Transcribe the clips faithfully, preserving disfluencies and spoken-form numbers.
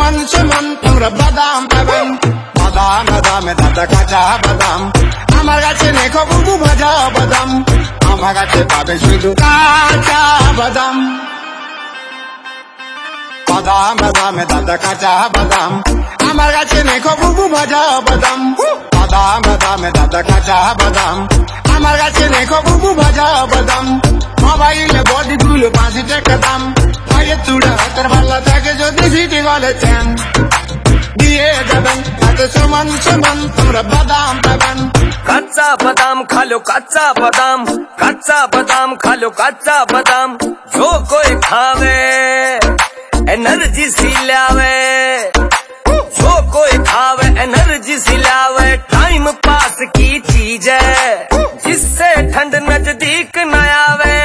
সুমন সুমন তোমরা বাদাম পাবেন। বাদাম বাদামে দাদা কাঁচা বাদাম, আমার কাছে নেই বুবু ভাজা বাদাম, আমার কাছে পাবে শুধু কাঁচা বাদাম। বাদাম বাদামে দাদা কাঁচা বাদাম, আমার কাছে নেই বুবু ভাজা বাদাম। বাদাম বাদামে দাদা কাঁচা বাদাম, আমার কাছে নেই বুবু ভাজা বাদাম। মোবাইলে বডি গুলো পাঁচ টাকা দাম, পায়ে চূড়া হাতের ভালো থাকে যদি সিটি বলে চেন দিয়ে যাবেন। তাতে সমান সমান তোমরা বাদাম পাবেন। कच्चा बादाम खा लो कच्चा बादाम, कच्चा बादाम खा लो कच्चा बादाम। जो कोई खावे एनर्जी सी लावे, जो कोई खावे एनर्जी सी लावे। टाइम पास की चीज है जिससे ठंड नजदीक न आवे।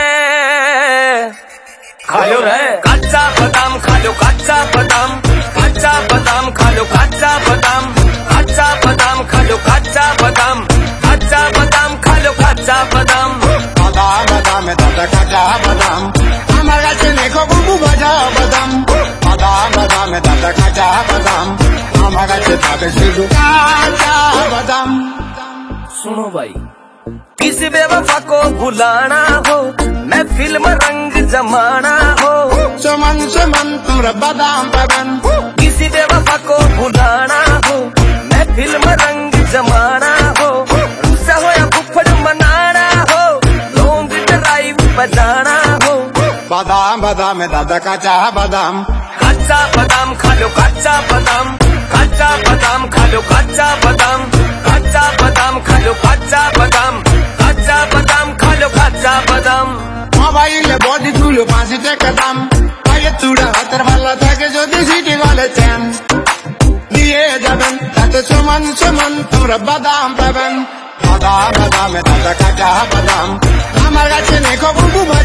खा लो रे कच्चा बादाम, खा लो कच्चा बादाम, कच्चा बादाम खा लो कच्चा बादाम, कच्चा बादाम खा लो कच्चा बादाम, कच्चा बादाम खा लो कच्चा बादाम। বাদাম বাদামে দাদা কাঁচা বাদাম, আমার কাছে নেই বুবু ভাজা বাদাম। বাদাম বাদামে দাদা কাঁচা বাদাম, আমার কাছে পাবে শুধু কাঁচা বাদাম। सुनो भाई, किसी बेवफा को भुलाना हो, मैं फिल्म रंग जमाना हो। সমান সমান তোমরা বাদাম পাবেন। किसी बेवफा को भुलाना हो, मैं फिल्म रंग जमाना हो। रुस्सा हो या फुफड़ मनाना हो, लॉन्ग ड्राइव बजाना हो। বাদাম বাদামে দাদা কাঁচা বাদাম, कच्चा बादाम खा लो कच्चा बादाम, कच्चा बादाम खा लो कच्चा बादाम, कच्चा बादाम खा लो कच्चा बादाम, कच्चा बादाम खा लो कच्चा बादाम। মোবাইলে বডি গুলো পাঁচ টাকা দাম, পায়ে চূড়া হাতের ভালো থাকে যদি সিটি বলে চেন দিয়ে যাবেন। তাতে সমান সমান তোমরা বাদাম পাবেন। বাদাম বাদামে দাদা কাঁচা বাদাম, আমার কাছে নেই বুবু